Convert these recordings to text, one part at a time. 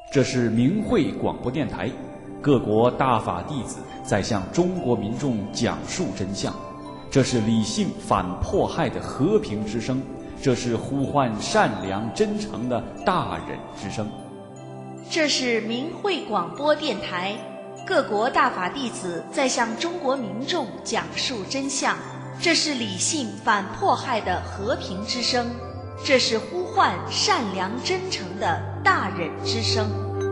这是明慧广播电台，各国大法弟子在向中国民众讲述真相。这是理性反迫害的和平之声，这是呼唤善良真诚的大忍之声。 这是明慧广播电台，各国大法弟子在向中国民众讲述真相。这是理性反迫害的和平之声，这是呼唤善良真诚的大忍之声。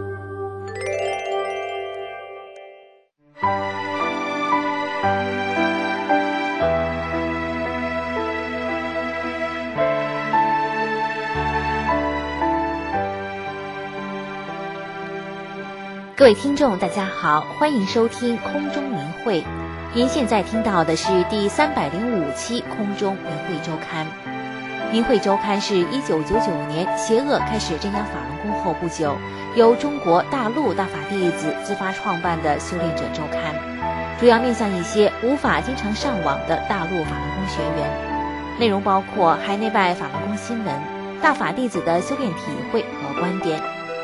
各位听众大家好，欢迎收听空中明慧。您现在听到的是第305期空中明慧周刊。明慧周刊是1999年邪恶开始镇压法轮功后不久，由中国大陆大法弟子自发创办的修炼者周刊，主要面向一些无法经常上网的大陆法轮功学员，内容包括海内外法轮功新闻、大法弟子的修炼体会和观点。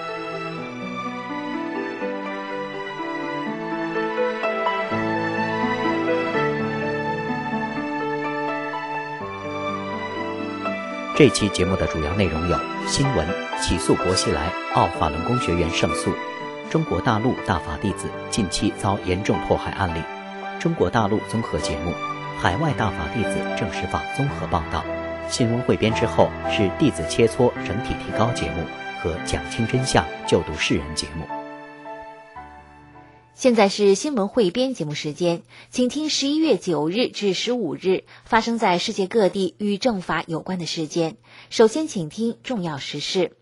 这期节目的主要内容有：新闻起诉薄熙来奥法轮功学员胜诉，中国大陆大法弟子近期遭严重迫害案例，中国大陆综合节目海外大法弟子正实法综合报道，新闻汇编之后是弟子切磋整体提高节目和讲清真相救度世人节目。 现在是新闻汇编节目时间，请听11月9日至15日发生在世界各地与正法有关的事件。首先请听重要时事。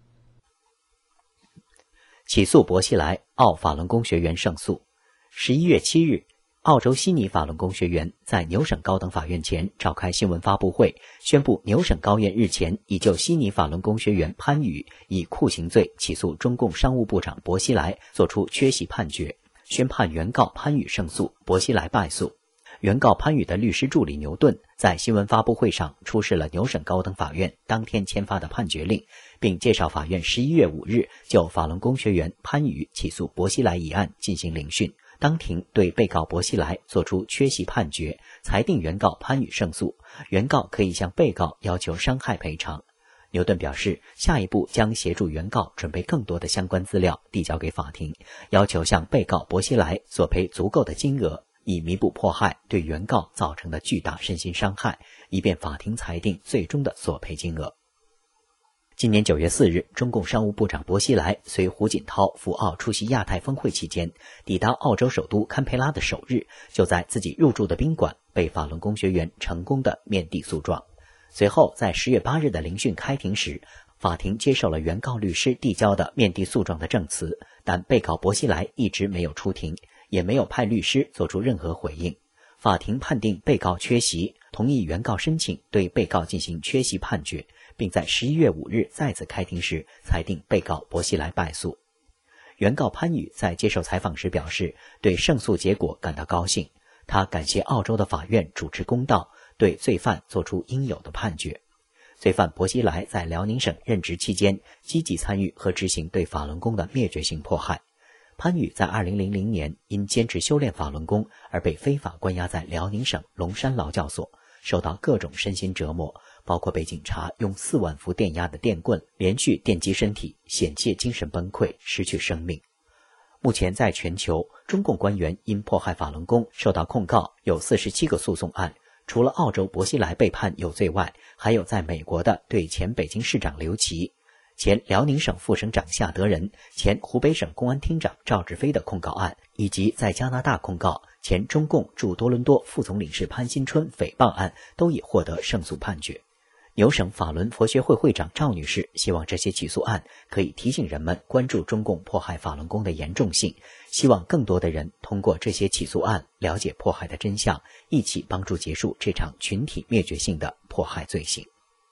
起诉薄熙来奥法轮功学员胜诉。11月7日，澳洲悉尼法轮功学员在牛省高等法院前召开新闻发布会，宣布牛省高院日前已就悉尼法轮功学员潘宇以酷刑罪起诉中共商务部长薄熙来作出缺席判决，宣判原告潘宇胜诉，薄熙来败诉。原告潘宇的律师助理牛顿在新闻发布会上出示了牛省高等法院当天签发的判决令，并介绍法院11月5日就法轮功学员潘宇起诉薄熙来一案进行聆讯。当庭对被告薄熙来作出缺席判决，裁定原告潘宇胜诉，原告可以向被告要求伤害赔偿。牛顿表示，下一步将协助原告准备更多的相关资料递交给法庭，要求向被告薄熙来索赔足够的金额，以弥补迫害对原告造成的巨大身心伤害，以便法庭裁定最终的索赔金额。今年9月4日，中共商务部长薄熙来随胡锦涛赴澳出席亚太峰会期间，抵达澳洲首都堪培拉的首日，就在自己入住的宾馆被法轮功学员成功的面壁诉状。随后在10月8日的聆讯开庭时，法庭接受了原告律师递交的面壁诉状的证词，但被告薄熙来一直没有出庭，也没有派律师做出任何回应。法庭判定被告缺席，同意原告申请对被告进行缺席判决，并在11月5日再次开庭时裁定被告薄熙来败诉。原告潘宇在接受采访时表示，对胜诉结果感到高兴，他感谢澳洲的法院主持公道，对罪犯做出应有的判决。罪犯薄熙来在辽宁省任职期间，积极参与和执行对法轮功的灭绝性迫害。潘宇在2000年因坚持修炼法轮功而被非法关押在辽宁省龙山劳教所，受到各种身心折磨，包括被警察用4万伏电压的电棍连续电击身体，险些精神崩溃，失去生命。目前在全球，中共官员因迫害法轮功受到控告有47个诉讼案，除了澳洲薄熙来被判有罪外，还有在美国的对前北京市长刘琦、前辽宁省副省长夏德仁、前湖北省公安厅长赵志飞的控告案，以及在加拿大控告前中共驻多伦多副总领事潘新春诽谤案，都已获得胜诉判决。牛省法轮佛学会会长赵女士希望这些起诉案可以提醒人们关注中共迫害法轮功的严重性，希望更多的人通过这些起诉案了解迫害的真相，一起帮助结束这场群体灭绝性的迫害罪行。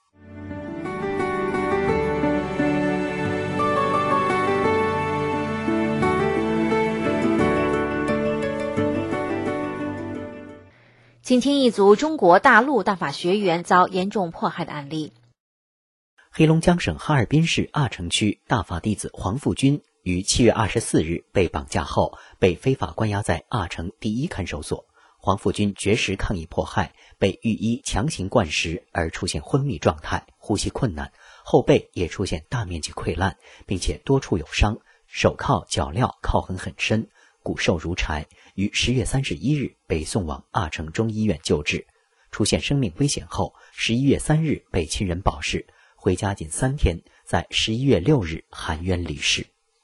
请听一组中国大陆大法学员遭严重迫害的案例。 黑龙江省哈尔滨市阿城区大法弟子黄富军于7月24日被绑架后，被非法关押在阿城第一看守所。黄复军绝食抗议迫害，被御医强行灌食而出现昏迷状态，呼吸困难，后背也出现大面积溃烂，并且多处有伤，手铐脚镣铐痕很深，骨瘦如柴。于10月31日被送往阿城中医院救治，出现生命危险后，11月3日被亲人保释，回家仅3天，在11月6日含冤离世。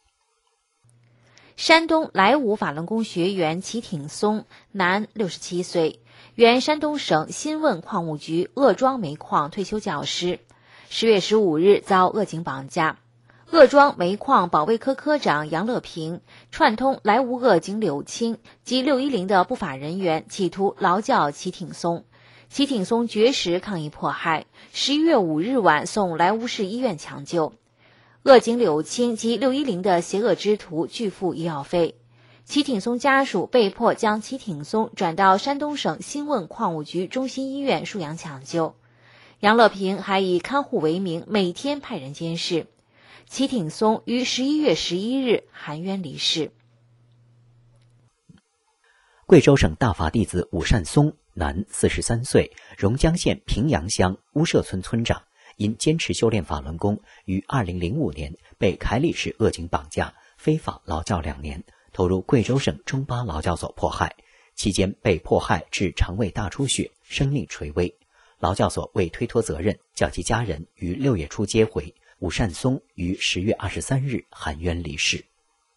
山东莱芜法轮功学员齐挺松，男，67岁，原山东省新汶矿务局鄂庄煤矿退休教师。10月15日遭鄂警绑架，鄂庄煤矿保卫科科长杨乐平串通莱芜鄂警柳青及610的不法人员，企图劳教齐挺松。齐挺松绝食抗议迫害，11月5日晚送莱芜市医院抢救。鄂警柳青及610的邪恶之徒拒付医药费，齐挺松家属被迫将齐挺松转到山东省新汶矿务局中心医院输氧抢救。杨乐平还以看护为名，每天派人监视。齐挺松于11月11日含冤离世。 贵州省大法弟子武善松，男，43岁，榕江县平阳乡乌社村村长，因坚持修炼法轮功，于2005年被凯里市鄂警绑架，非法劳教2年，投入贵州省中巴劳教所迫害，期间被迫害致肠胃大出血，生命垂危。劳教所为推脱责任，叫其家人于6月初接回。武善松于10月23日含冤离世。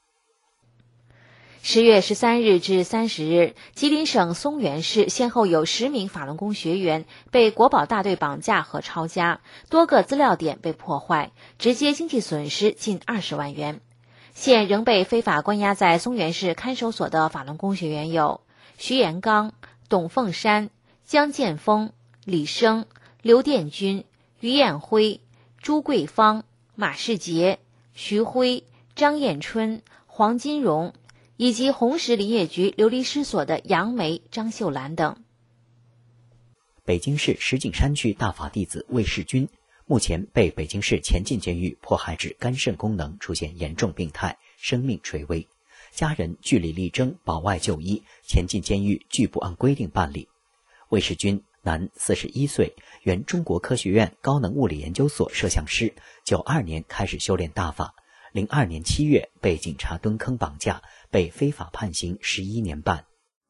10月13日至30日，吉林省松原市先后有10名法轮功学员被国保大队绑架和抄家，多个资料点被破坏，直接经济损失近20万元。现仍被非法关押在松原市看守所的法轮功学员有徐延刚、董凤山、江建峰、李生、刘殿军、于艳辉、朱桂芳、马世杰、徐辉、张艳春、黄金荣，以及红石林业局流离失所的杨梅、张秀兰等。 北京市石景山区大法弟子魏世军，目前被北京市前进监狱迫害致肝肾功能出现严重病态，生命垂危，家人据理力争保外就医，前进监狱拒不按规定办理。魏世军，男，41岁，原中国科学院高能物理研究所摄像师，92年开始修炼大法，02年7月被警察蹲坑绑架，被非法判刑11年半。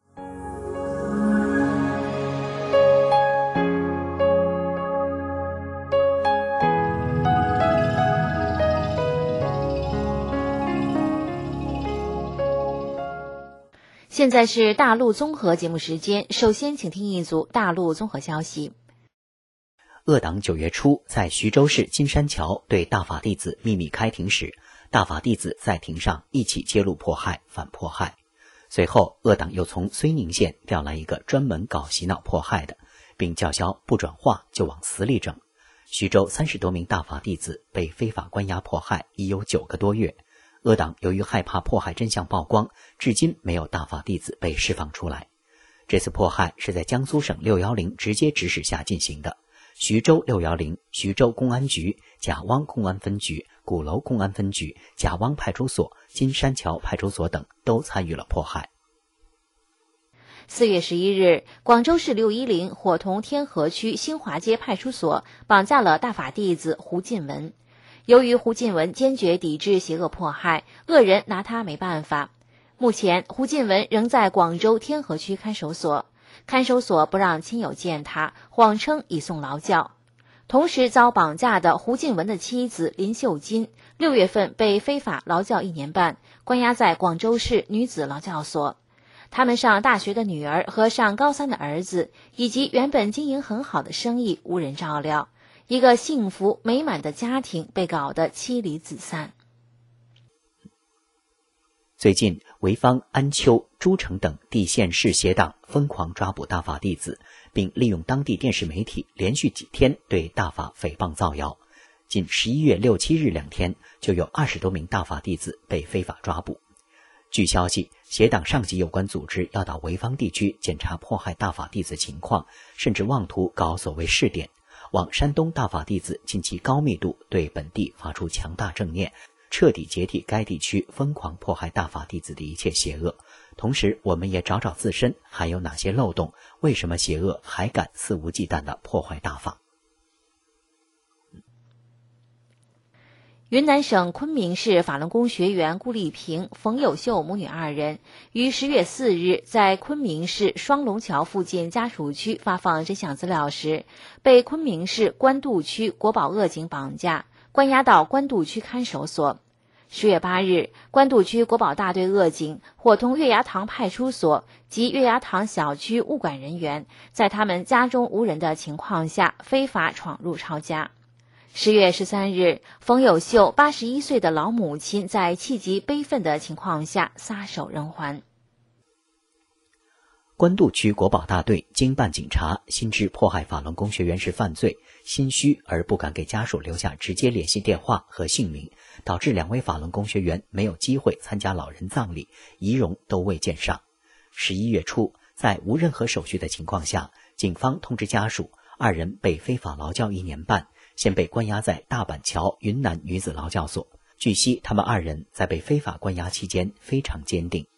现在是大陆综合节目时间，首先请听一组大陆综合消息。 鄂党9月初在徐州市金山桥对大法弟子秘密开庭时，大法弟子在庭上一起揭露迫害、反迫害。随后，鄂党又从睢宁县调来一个专门搞洗脑迫害的，并叫嚣不转化就往死里整。徐州30多名大法弟子被非法关押迫害已有9个多月。鄂党由于害怕迫害真相曝光，至今没有大法弟子被释放出来。这次迫害是在江苏省610直接指使下进行的。徐州610、徐州公安局、贾汪公安分局、鼓楼公安分局、贾汪派出所、金山桥派出所等都参与了迫害。 4月11日，广州市610伙同天河区新华街派出所绑架了大法弟子胡进文。由于胡进文坚决抵制邪恶迫害，恶人拿他没办法。目前，胡进文仍在广州天河区看守所，看守所不让亲友见他，谎称已送劳教。同时遭绑架的胡进文的妻子林秀金，6月份被非法劳教1年半，关押在广州市女子劳教所。他们上大学的女儿和上高3的儿子，以及原本经营很好的生意无人照料，一个幸福美满的家庭被搞得妻离子散。 最近，潍坊、安丘、诸城等地县市邪党疯狂抓捕大法弟子，并利用当地电视媒体连续几天对大法诽谤造谣。仅11月6、7日2天，就有20多名大法弟子被非法抓捕。据消息，邪党上级有关组织要到潍坊地区检查迫害大法弟子情况，甚至妄图搞所谓试点，往山东大法弟子近期高密度对本地发出强大正念， 彻底解体该地区疯狂迫害大法弟子的一切邪恶。同时，我们也找找自身还有哪些漏洞，为什么邪恶还敢肆无忌惮地破坏大法。 云南省昆明市法轮功学员顾丽萍、冯友秀母女二人于10月4日在昆明市双龙桥附近家属区发放真相资料时，被昆明市官渡区国保恶警绑架，关押到官渡区看守所。10月8日，官渡区国保大队恶警伙同月牙塘派出所及月牙塘小区物管人员，在他们家中无人的情况下非法闯入抄家。10月13日，冯友秀81岁的老母亲在气急悲愤的情况下撒手人寰。 官渡区国保大队经办警查，心知迫害法轮功学员是犯罪，心虚而不敢给家属留下直接联系电话和姓名，导致2位法轮功学员没有机会参加老人葬礼，仪容都未见上。11月初，在无任何手续的情况下，警方通知家属，2人被非法劳教1年半，先被关押在大板桥云南女子劳教所。据悉，他们2人在被非法关押期间非常坚定。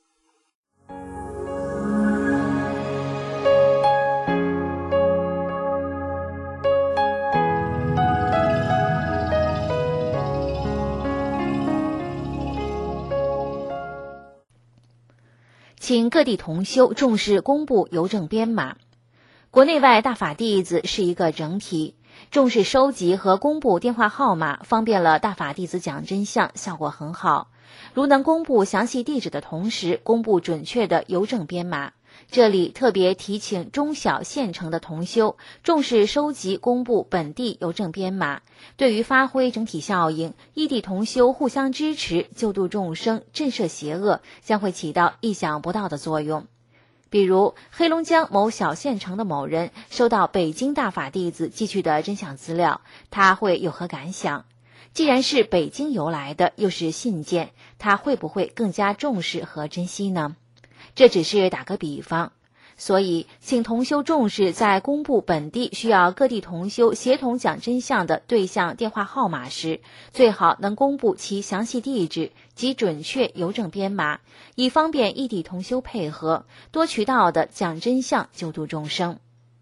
请各地同修重视公布邮政编码。国内外大法弟子是一个整体，重视收集和公布电话号码，方便了大法弟子讲真相，效果很好。如能公布详细地址的同时，公布准确的邮政编码。这里特别提醒中小县城的同修重视收集公布本地邮政编码，对于发挥整体效应，异地同修互相支持，救度众生，震慑邪恶，将会起到意想不到的作用。比如黑龙江某小县城的某人收到北京大法弟子寄去的真相资料，他会有何感想？既然是北京邮来的，又是信件，他会不会更加重视和珍惜呢？这只是打个比方，所以请同修重视在公布本地需要各地同修协同讲真相的对象电话号码时，最好能公布其详细地址及准确邮政编码，以方便异地同修配合，多渠道的讲真相，救度众生。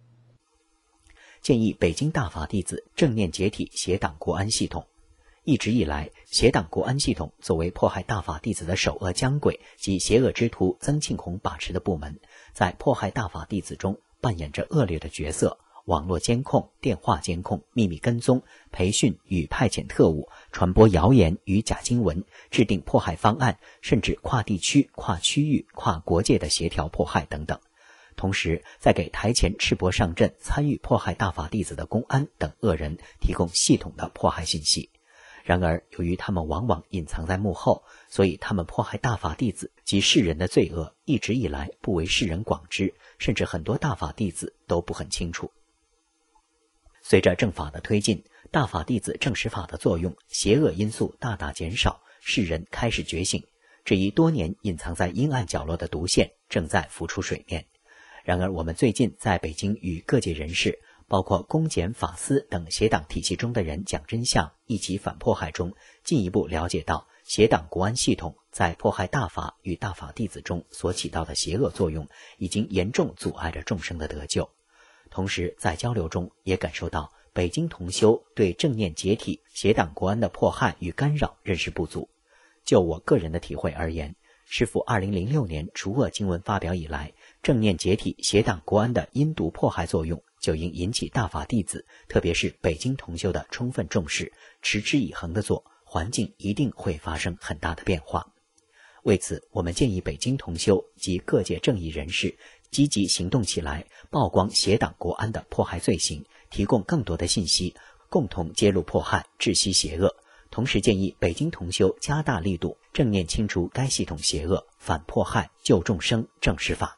建议北京大法弟子正念解体协党国安系统。一直以来，协党国安系统作为迫害大法弟子的首恶将鬼及邪恶之徒曾庆红把持的部门，在迫害大法弟子中扮演着恶劣的角色，网络监控、电话监控、秘密跟踪、培训与派遣特务、传播谣言与假经文、制定迫害方案，甚至跨地区、跨区域、跨国界的协调迫害等等。同时，在给台前赤膊上阵参与迫害大法弟子的公安等恶人提供系统的迫害信息。然而，由于他们往往隐藏在幕后，所以他们迫害大法弟子及世人的罪恶一直以来不为世人广知，甚至很多大法弟子都不很清楚。随着正法的推进，大法弟子正实法的作用，邪恶因素大大减少，世人开始觉醒，这一多年隐藏在阴暗角落的毒线正在浮出水面。然而，我们最近在北京与各界人士，包括公检法司等邪党体系中的人讲真相，一起反迫害中，进一步了解到邪党国安系统在迫害大法与大法弟子中所起到的邪恶作用，已经严重阻碍着众生的得救。同时，在交流中也感受到北京同修对正念解体邪党国安的迫害与干扰认识不足。就我个人的体会而言，师父2006年除恶经文发表以来，正念解体邪党国安的阴毒迫害作用就应引起大法弟子，特别是北京同修的充分重视，持之以恒地做，环境一定会发生很大的变化。为此，我们建议北京同修及各界正义人士积极行动起来，曝光邪党国安的迫害罪行，提供更多的信息，共同揭露迫害，治息邪恶。同时建议北京同修加大力度，正念清除该系统邪恶，反迫害，救众生，正实法。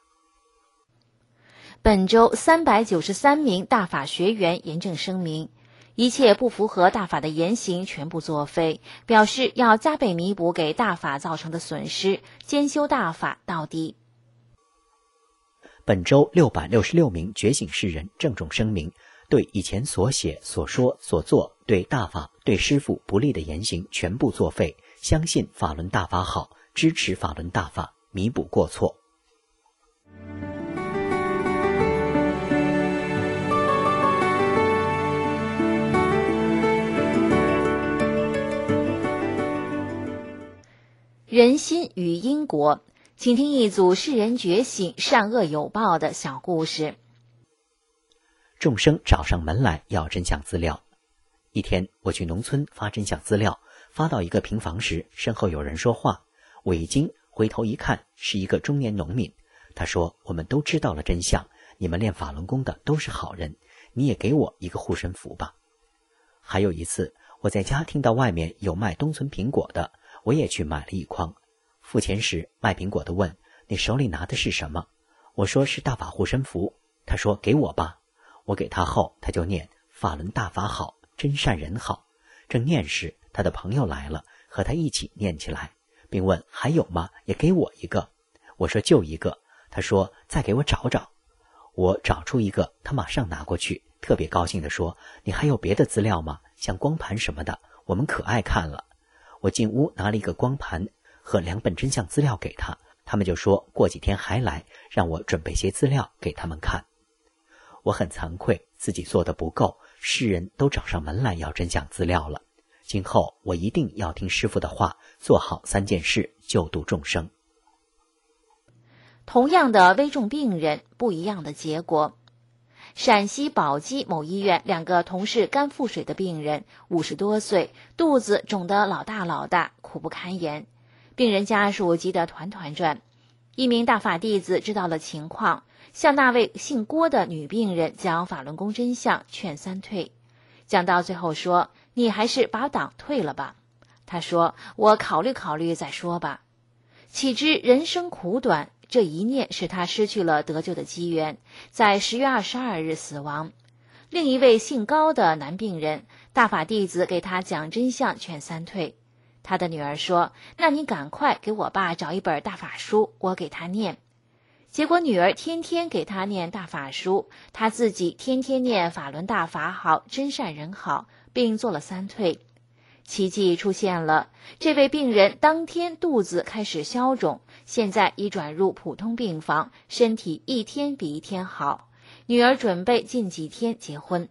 本周393名大法学员严正声明，一切不符合大法的言行全部作废，表示要加倍弥补给大法造成的损失，兼修大法到底。 本周666名觉醒世人郑重声明， 对以前所写、所说、所做对大法、对师父不利的言行全部作废，相信法轮大法好，支持法轮大法，弥补过错。 人心与因果，请听一组世人觉醒、善恶有报的小故事。 众生找上门来要真相资料。一天，我去农村发真相资料，发到一个平房时，身后有人说话，我一惊，回头一看，是一个中年农民。他说：“我们都知道了真相，你们练法轮功的都是好人，你也给我一个护身符吧。”还有一次，我在家听到外面有卖冬存苹果的，我也去买了一筐。付钱时，卖苹果的问：“你手里拿的是什么？”我说：“是大法护身符。”他说：“给我吧。”我给他后，他就念：“法轮大法好，真善人好。”正念时，他的朋友来了，和他一起念起来，并问：“还有吗？也给我一个。”我说：“就一个。”他说：“再给我找找。”我找出一个，他马上拿过去，特别高兴地说：“你还有别的资料吗？像光盘什么的，我们可爱看了。”我进屋拿了一个光盘和2本真相资料给他，他们就说过几天还来，让我准备些资料给他们看。我很惭愧，自己做得不够，世人都找上门来要真相资料了。今后我一定要听师父的话，做好3件事，救度众生。 同样的危重病人，不一样的结果。陕西宝鸡某医院2个同是肝腹水的病人，50多岁，肚子肿得老大老大，苦不堪言。病人家属急得团团转。一名大法弟子知道了情况，向那位姓郭的女病人讲法轮功真相，劝3退。讲到最后说：“你还是把党退了吧。”他说：“我考虑考虑再说吧。”岂知人生苦短，这一念使他失去了得救的机缘，在10月22日死亡。另一位姓高的男病人，大法弟子给他讲真相，劝3退。他的女儿说：“那你赶快给我爸找一本大法书，我给他念。”结果女儿天天给他念大法书，他自己天天念法轮大法好，真善人好，并做了3退。奇迹出现了，这位病人当天肚子开始消肿，现在已转入普通病房，身体一天比一天好。女儿准备近几天结婚。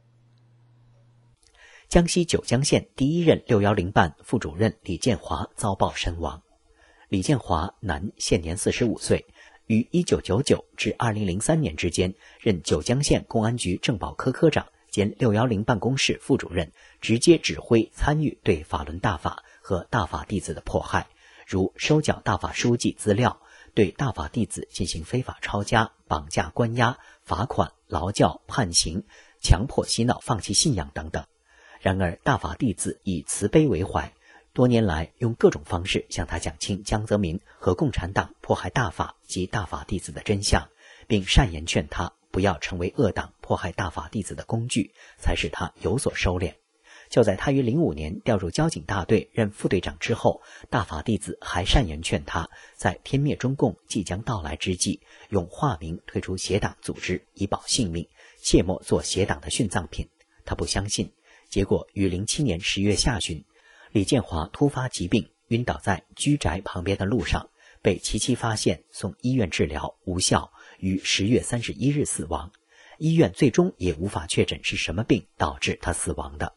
江西九江县第1任610办副主任李建华遭报身亡。李建华，男，现年45岁，于1999至2003年之间任九江县公安局政保科科长兼610办公室副主任，直接指挥参与对法轮大法和大法弟子的迫害，如收缴大法书记资料，对大法弟子进行非法抄家、绑架关押、罚款、劳教、判刑、强迫洗脑放弃信仰等等。然而大法弟子以慈悲为怀，多年来用各种方式向他讲清江泽民和共产党迫害大法及大法弟子的真相，并善言劝他不要成为恶党迫害大法弟子的工具，才使他有所收敛。就在他于05年调入交警大队任副队长之后，大法弟子还善言劝他在天灭中共即将到来之际，用化名退出邪党组织以保性命，切莫做邪党的殉葬品。他不相信，结果于07年10月下旬，李建华突发疾病，晕倒在居宅旁边的路上，被其妻发现，送医院治疗无效，于10月31日死亡。医院最终也无法确诊是什么病导致他死亡的。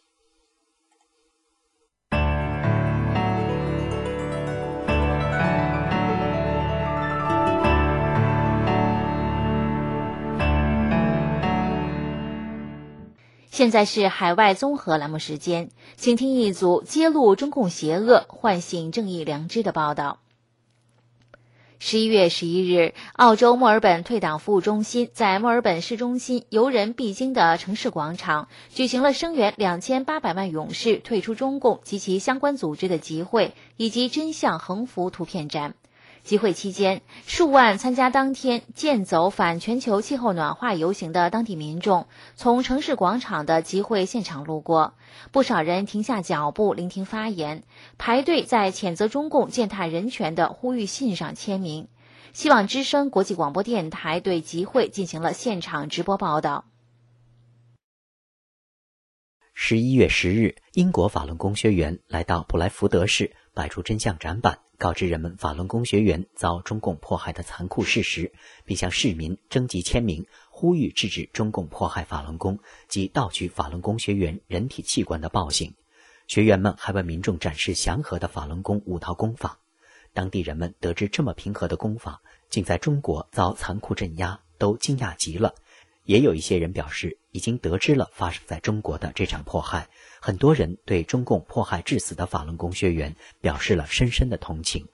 现在是海外综合栏目时间，请听一组揭露中共邪恶、唤醒正义良知的报道。11月11日，澳洲墨尔本退党服务中心在墨尔本市中心游人必经的城市广场举行了声援2800万勇士退出中共及其相关组织的集会以及真相横幅图片展。集会期间，数万参加当天健走反全球气候暖化游行的当地民众从城市广场的集会现场路过，不少人停下脚步聆听发言，排队在谴责中共践踏人权的呼吁信上签名。希望之声国际广播电台对集会进行了现场直播报道。 11月10日，英国法轮功学员来到布莱福德市，摆出真相展板，告知人们法轮功学员遭中共迫害的残酷事实，并向市民征集签名，呼吁制止中共迫害法轮功及盗取法轮功学员人体器官的暴行。学员们还为民众展示祥和的法轮功5套功法。当地人们得知这么平和的功法竟在中国遭残酷镇压，都惊讶极了。也有一些人表示已经得知了发生在中国的这场迫害，很多人对中共迫害致死的法轮功学员表示了深深的同情。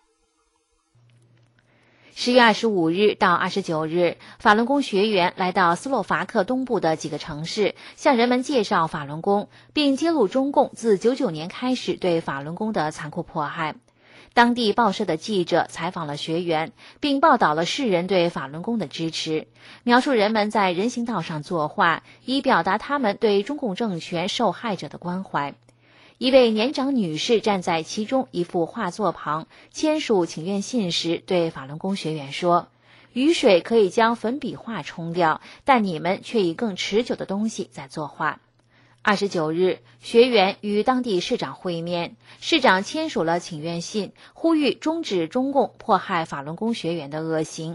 10月25日到29日，法轮功学员来到斯洛伐克东部的几个城市，向人们介绍法轮功，并揭露中共自99年开始对法轮功的残酷迫害。当地报社的记者采访了学员，并报道了世人对法轮功的支持，描述人们在人行道上作画，以表达他们对中共政权受害者的关怀。一位年长女士站在其中一幅画作旁，签署请愿信时对法轮功学员说：“雨水可以将粉笔画冲掉，但你们却以更持久的东西在作画。”29日，学员与当地市长会面，市长签署了请愿信，呼吁终止中共迫害法轮功学员的恶行。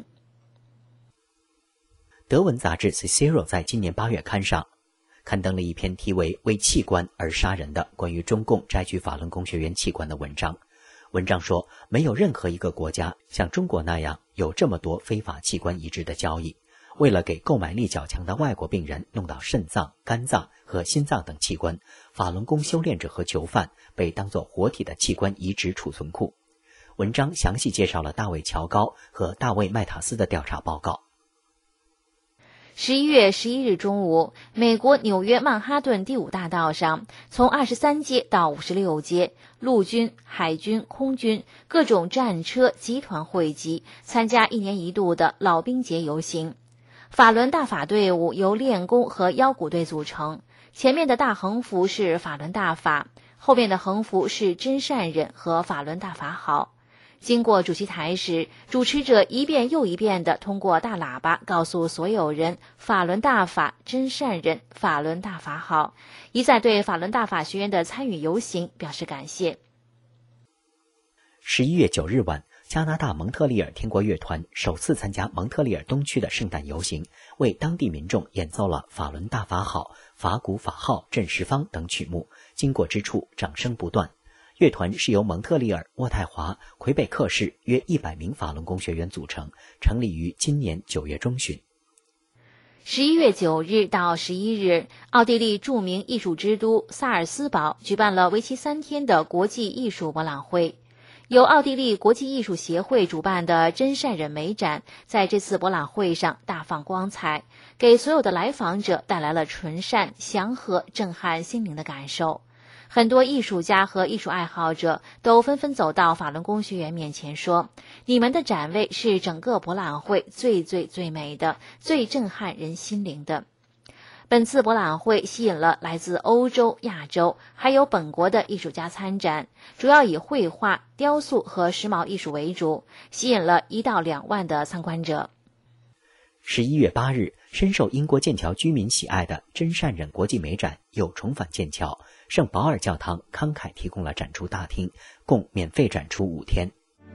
德文杂志 Cicero 在今年8月刊上刊登了一篇题为为器官而杀人的关于中共摘取法轮功学员器官的文章。文章说，没有任何一个国家像中国那样有这么多非法器官移植的交易。为了给购买力较强的外国病人弄到肾脏、肝脏和心脏等器官，法轮功修炼者和囚犯被当作活体的器官移植储存库。文章详细介绍了大卫·乔高和大卫·麦塔斯的调查报告。 11月11日中午，美国纽约曼哈顿第5大道上，从23街到56街，陆军、海军、空军各种战车集团汇集，参加1年1度的老兵节游行。法轮大法队伍由练功和腰鼓队组成，前面的大横幅是法轮大法，后面的横幅是真善忍和法轮大法好。经过主席台时，主持者一遍又一遍地通过大喇叭告诉所有人法轮大法、真善忍、法轮大法好，一再对法轮大法学员的参与游行表示感谢。 11月9日晚，加拿大蒙特利尔天国乐团首次参加蒙特利尔东区的圣诞游行，为当地民众演奏了法轮大法好、法鼓法号振十方等曲目，经过之处掌声不断。乐团是由蒙特利尔、渥太华、魁北克市约100名法轮功学员组成，成立于今年9月中旬。 11月9日到11日，奥地利著名艺术之都萨尔斯堡举办了为期3天的国际艺术博览会。由奥地利国际艺术协会主办的真善忍美展在这次博览会上大放光彩，给所有的来访者带来了纯善、祥和、震撼心灵的感受。很多艺术家和艺术爱好者都纷纷走到法轮功学员面前说：“你们的展位是整个博览会最美的，最震撼人心灵的。”本次博览会吸引了来自欧洲、亚洲还有本国的艺术家参展，主要以绘画、雕塑和时髦艺术为主，吸引了1到2万的参观者。 11月8日，深受英国剑桥居民喜爱的真善忍国际美展又重返剑桥，圣保尔教堂慷慨提供了展出大厅，共免费展出5天。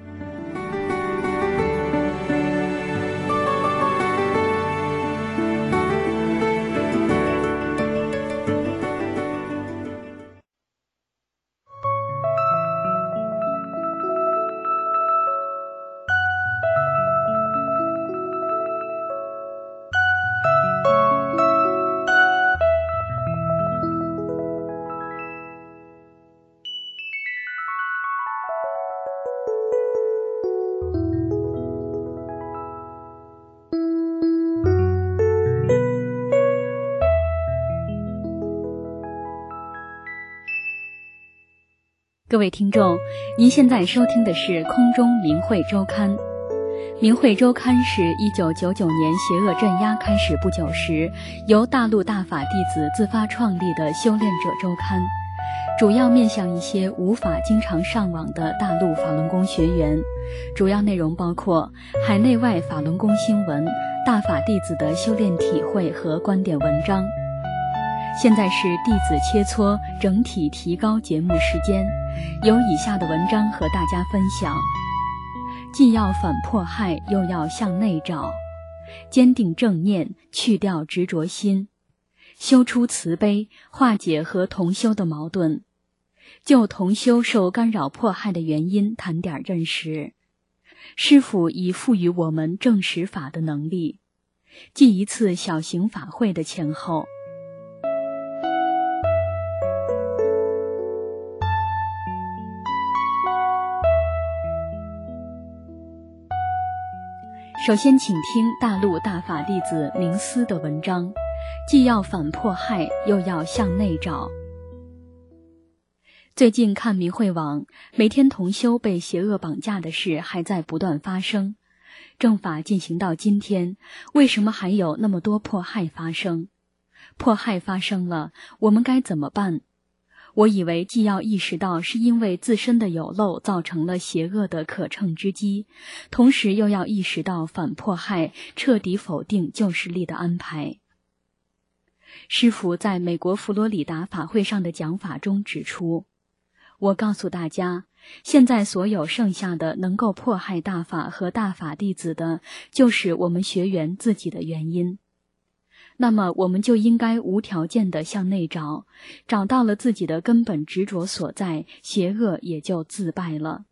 各位听众，您现在收听的是空中明慧周刊。明慧周刊是1999年邪恶镇压开始不久时，由大陆大法弟子自发创立的修炼者周刊，主要面向一些无法经常上网的大陆法轮功学员。主要内容包括海内外法轮功新闻、大法弟子的修炼体会和观点文章。 现在是弟子切磋整体提高节目时间，有以下的文章和大家分享：既要反迫害，又要向内找，坚定正念，去掉执着心，修出慈悲，化解和同修的矛盾，就同修受干扰迫害的原因谈点认识。师父已赋予我们证实法的能力，即一次小型法会的前后。首先请听大陆大法弟子明思的文章，既要反迫害，又要向内找。最近看明慧网，每天同修被邪恶绑架的事还在不断发生。正法进行到今天，为什么还有那么多迫害发生？迫害发生了，我们该怎么办？我以为既要意识到是因为自身的有漏造成了邪恶的可乘之机，同时又要意识到反迫害，彻底否定救世力的安排。师父在美国佛罗里达法会上的讲法中指出，我告诉大家，现在所有剩下的能够迫害大法和大法弟子的，就是我们学员自己的原因。那么我们就应该无条件地向内找，找到了自己的根本执着所在，邪恶也就自败了。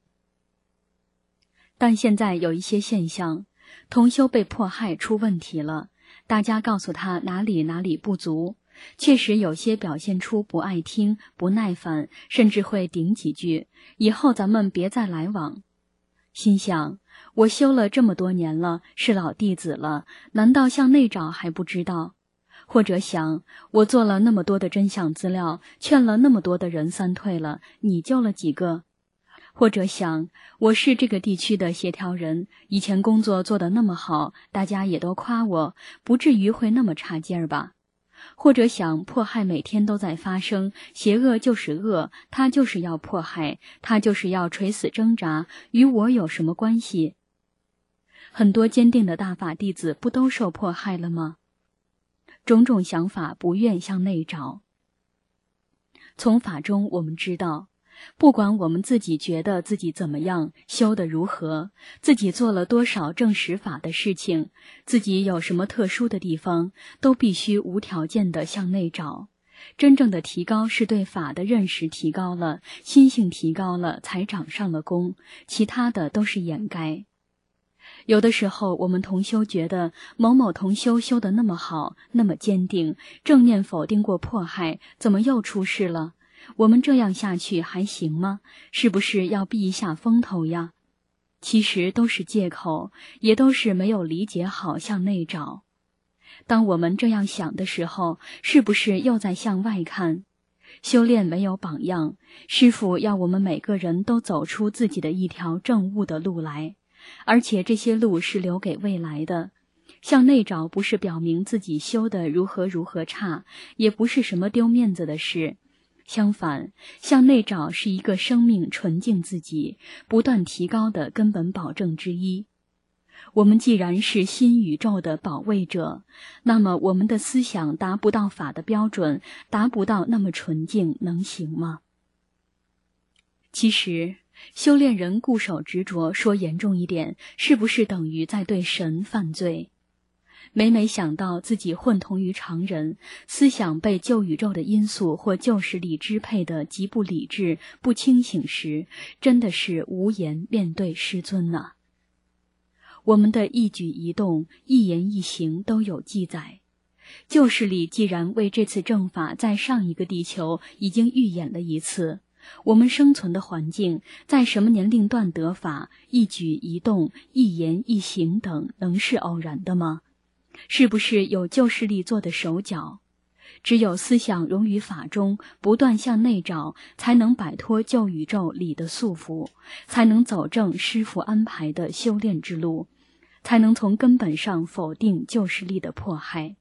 但现在有一些现象，同修被迫害出问题了，大家告诉他哪里不足，确实有些表现出不爱听、不耐烦，甚至会顶几句，以后咱们别再来往。心想，我修了这么多年了，是老弟子了，难道向内找还不知道？或者想，我做了那么多的真相资料，劝了那么多的人三退了，你救了几个？或者想，我是这个地区的协调人，以前工作做得那么好，大家也都夸我，不至于会那么差劲儿吧？或者想，迫害每天都在发生，邪恶就是恶，他就是要迫害，他就是要垂死挣扎，与我有什么关系？很多坚定的大法弟子不都受迫害了吗？种种想法不愿向内找。从法中我们知道，不管我们自己觉得自己怎么样，修得如何，自己做了多少证实法的事情，自己有什么特殊的地方，都必须无条件地向内找。真正的提高是对法的认识提高了，心性提高了，才长上了功，其他的都是掩盖。有的时候我们同修觉得某某同修修得那么好，那么坚定，正念否定过迫害，怎么又出事了？我们这样下去还行吗？是不是要避一下风头呀？其实都是借口，也都是没有理解好向内找。当我们这样想的时候，是不是又在向外看？修炼没有榜样，师父要我们每个人都走出自己的一条正悟的路来，而且这些路是留给未来的。向内找不是表明自己修得如何差，也不是什么丢面子的事。相反，向内找是一个生命纯净自己、不断提高的根本保证之一。我们既然是新宇宙的保卫者，那么我们的思想达不到法的标准，达不到那么纯净，能行吗？其实，修炼人固守执着，说严重一点，是不是等于在对神犯罪？每每想到自己混同于常人，思想被旧宇宙的因素或旧势力支配的极不理智、不清醒时，真的是无言面对师尊呐。我们的一举一动、一言一行都有记载。旧势力既然为这次正法在上一个地球已经预演了一次，我们生存的环境，在什么年龄段得法，一举一动、一言一行等，能是偶然的吗？是不是有旧势力做的手脚？只有思想融于法中，不断向内找，才能摆脱旧宇宙里的束缚，才能走正师父安排的修炼之路，才能从根本上否定旧势力的迫害。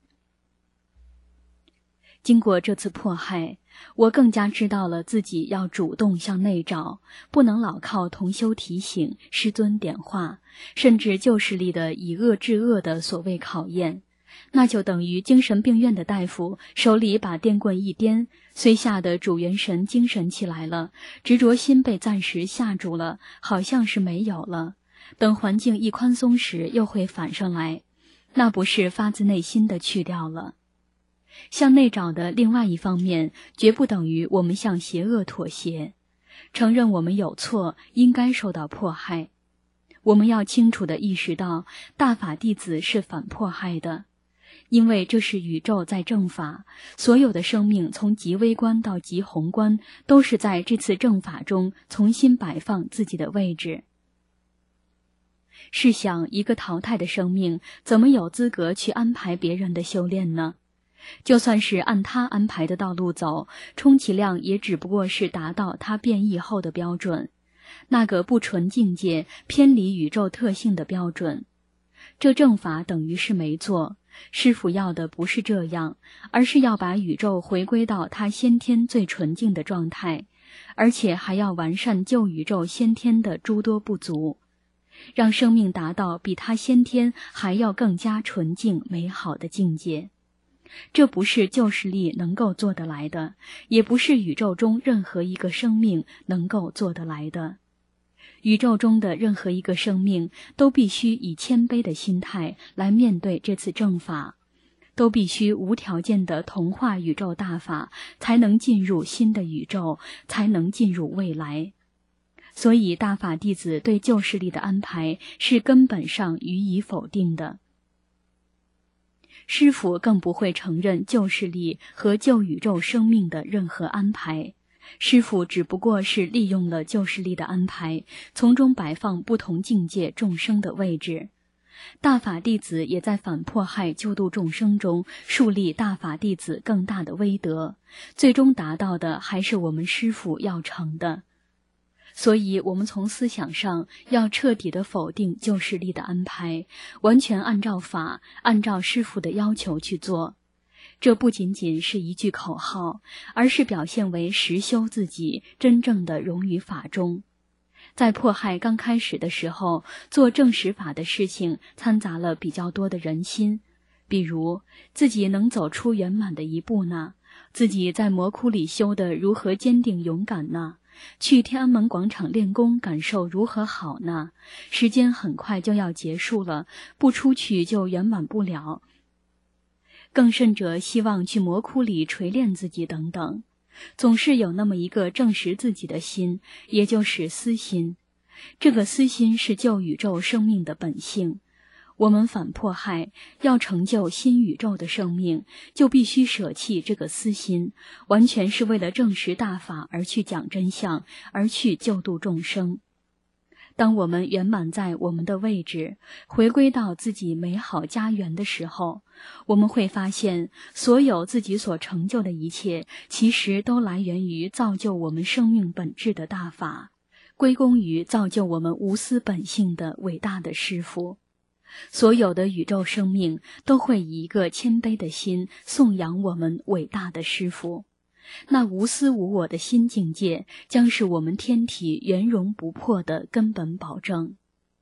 经过这次迫害，我更加知道了自己要主动向内找，不能老靠同修提醒、师尊点化，甚至旧势力的以恶制恶的所谓考验， 那就等于精神病院的大夫手里把电棍一颠，虽吓得主元神精神起来了，执着心被暂时吓住了，好像是没有了，等环境一宽松时又会反上来，那不是发自内心的去掉了。向内找的另外一方面，绝不等于我们向邪恶妥协，承认我们有错，应该受到迫害。我们要清楚地意识到，大法弟子是反迫害的，因为这是宇宙在正法，所有的生命从极微观到极宏观，都是在这次正法中重新摆放自己的位置。试想，一个淘汰的生命怎么有资格去安排别人的修炼呢？就算是按他安排的道路走，充其量也只不过是达到他变异后的标准，那个不纯境界、偏离宇宙特性的标准。这正法等于是没做，师父要的不是这样，而是要把宇宙回归到它先天最纯净的状态，而且还要完善旧宇宙先天的诸多不足，让生命达到比它先天还要更加纯净美好的境界。这不是旧势力能够做得来的，也不是宇宙中任何一个生命能够做得来的。宇宙中的任何一个生命都必须以谦卑的心态来面对这次正法，都必须无条件的同化宇宙大法，才能进入新的宇宙，才能进入未来。所以大法弟子对旧势力的安排是根本上予以否定的。师父更不会承认旧势力和旧宇宙生命的任何安排，师父只不过是利用了旧势力的安排，从中摆放不同境界众生的位置。大法弟子也在反迫害救度众生中树立大法弟子更大的威德，最终达到的还是我们师父要成的。所以我们从思想上要彻底地否定旧势力的安排，完全按照法，按照师父的要求去做。这不仅仅是一句口号，而是表现为实修自己，真正的融于法中。在迫害刚开始的时候，做正实法的事情掺杂了比较多的人心，比如自己能走出圆满的一步呢？自己在魔窟里修的如何坚定勇敢呢？去天安门广场练功感受如何好呢？时间很快就要结束了，不出去就圆满不了。更甚者希望去魔窟里锤炼自己等等，总是有那么一个证实自己的心，也就是私心。这个私心是旧宇宙生命的本性。我们反迫害，要成就新宇宙的生命，就必须舍弃这个私心，完全是为了证实大法而去讲真相，而去救度众生。当我们圆满在我们的位置，回归到自己美好家园的时候，我们会发现，所有自己所成就的一切，其实都来源于造就我们生命本质的大法，归功于造就我们无私本性的伟大的师父。所有的宇宙生命都会以一个谦卑的心颂扬我们伟大的师父。那无私无我的新境界，将是我们天体圆融不破的根本保证。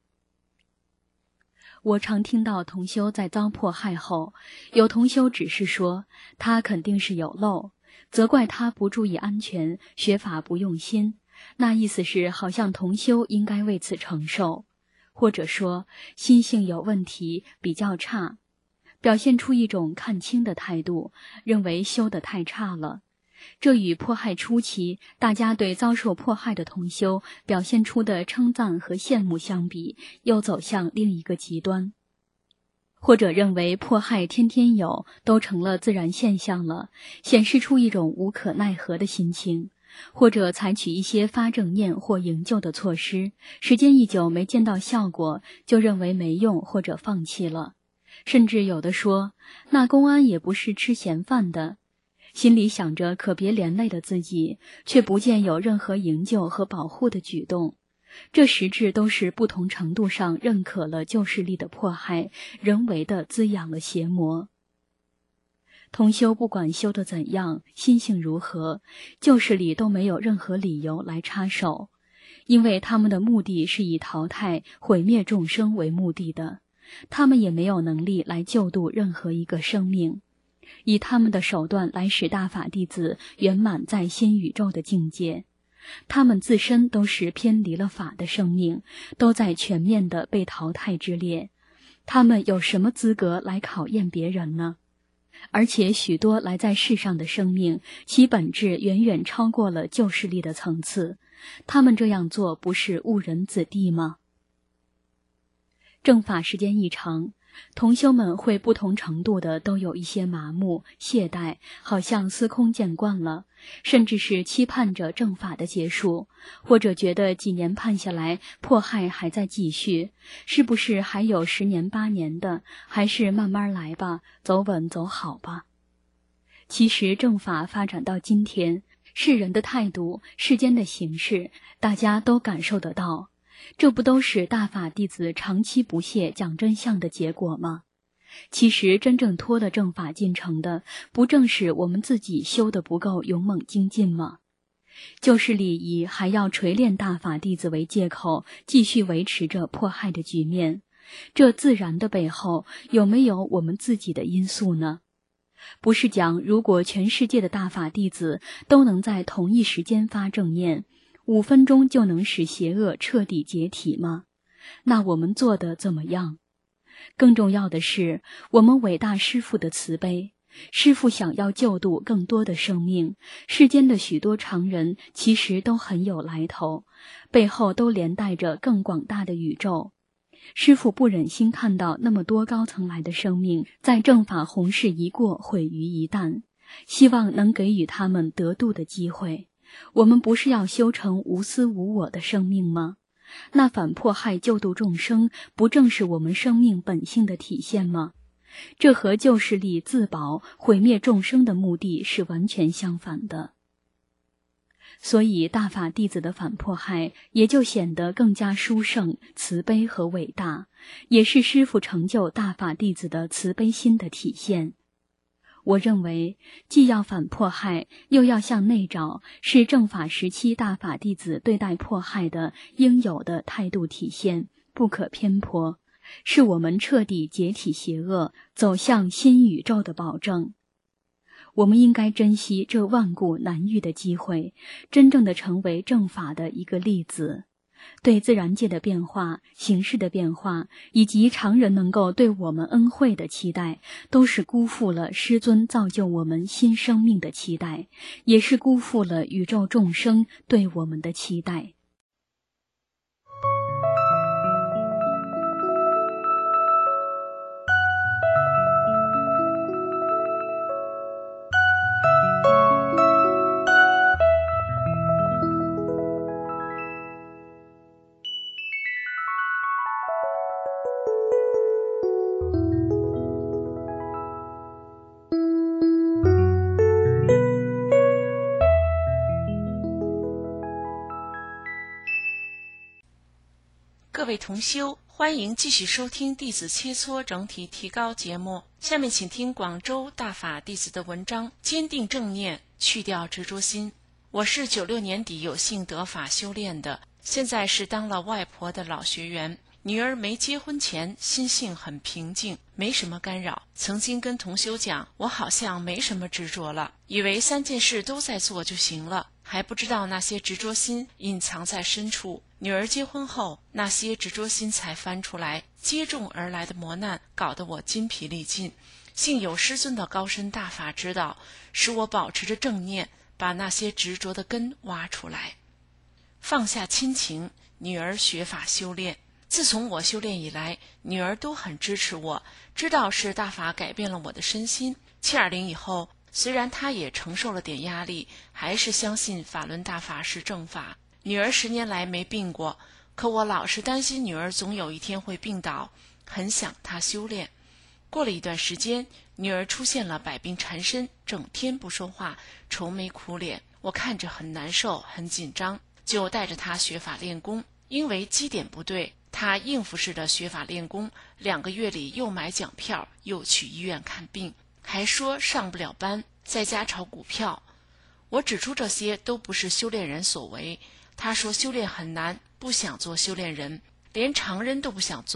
我常听到同修在遭迫害后，有同修只是说他肯定是有漏，责怪他不注意安全，学法不用心，那意思是好像同修应该为此承受，或者说心性有问题，比较差，表现出一种看轻的态度，认为修得太差了。这与迫害初期大家对遭受迫害的同修表现出的称赞和羡慕相比，又走向另一个极端。或者认为迫害天天有，都成了自然现象了，显示出一种无可奈何的心情，或者采取一些发正念或营救的措施，时间一久没见到效果，就认为没用或者放弃了。甚至有的说，那公安也不是吃闲饭的，心里想着可别连累了自己，却不见有任何营救和保护的举动。这实质都是不同程度上认可了旧势力的迫害，人为的滋养了邪魔。同修不管修得怎样，心性如何，旧势力都没有任何理由来插手，因为他们的目的是以淘汰毁灭众生为目的的， 他们也没有能力来救度任何一个生命，以他们的手段来使大法弟子圆满在新宇宙的境界。他们自身都是偏离了法的生命，都在全面的被淘汰之列。他们有什么资格来考验别人呢？而且许多来在世上的生命，其本质远远超过了旧势力的层次，他们这样做不是误人子弟吗？正法时间一长，同修们会不同程度的都有一些麻木、懈怠，好像司空见惯了，甚至是期盼着正法的结束，或者觉得几年判下来，迫害还在继续，是不是还有10年8年的，还是慢慢来吧，走稳走好吧。其实正法发展到今天，世人的态度、世间的形势，大家都感受得到，这不都是大法弟子长期不懈讲真相的结果吗？其实真正拖了正法进程的，不正是我们自己修得不够勇猛精进吗？旧势力以还要锤炼大法弟子为借口，继续维持着迫害的局面，这自然的背后有没有我们自己的因素呢？不是讲如果全世界的大法弟子都能在同一时间发正念，5分钟就能使邪恶彻底解体吗？那我们做得怎么样？更重要的是，我们伟大师父的慈悲。师父想要救度更多的生命，世间的许多常人其实都很有来头，背后都连带着更广大的宇宙。师父不忍心看到那么多高层来的生命在正法弘誓一过毁于一旦，希望能给予他们得度的机会。我们不是要修成无私无我的生命吗？那反迫害救度众生，不正是我们生命本性的体现吗？这和旧势力自保毁灭众生的目的是完全相反的。所以大法弟子的反迫害也就显得更加殊胜、慈悲和伟大，也是师父成就大法弟子的慈悲心的体现。我认为既要反迫害，又要向内找，是正法时期大法弟子对待迫害的应有的态度体现，不可偏颇，是我们彻底解体邪恶，走向新宇宙的保证。我们应该珍惜这万古难遇的机会，真正的成为正法的一个例子。对自然界的变化、形势的变化，以及常人能够对我们恩惠的期待，都是辜负了师尊造就我们新生命的期待，也是辜负了宇宙众生对我们的期待。 各位同修，欢迎继续收听弟子切磋整体提高节目。下面请听广州大法弟子的文章：坚定正念，去掉执着心。我是96年底有幸得法修炼的，现在是当了外婆的老学员。女儿没结婚前，心性很平静，没什么干扰。曾经跟同修讲，我好像没什么执着了，以为3件事都在做就行了，还不知道那些执着心隐藏在深处。女儿结婚后，那些执着心才翻出来，接踵而来的磨难搞得我筋疲力尽。幸有师尊的高深大法指导，使我保持着正念，把那些执着的根挖出来。放下亲情，女儿学法修炼。自从我修炼以来，女儿都很支持我，知道是大法改变了我的身心。720以后，虽然她也承受了点压力，还是相信法轮大法是正法。女儿10年来没病过，可我老是担心女儿总有一天会病倒，很想她修炼。过了一段时间，女儿出现了百病缠身，整天不说话，愁眉苦脸，我看着很难受，很紧张，就带着她学法练功。因为基点不对，她应付式的学法练功，2个月里又买奖票，又去医院看病，还说上不了班，在家炒股票。我指出这些都不是修炼人所为，她说修炼很难，不想做修炼人，连常人都不想做。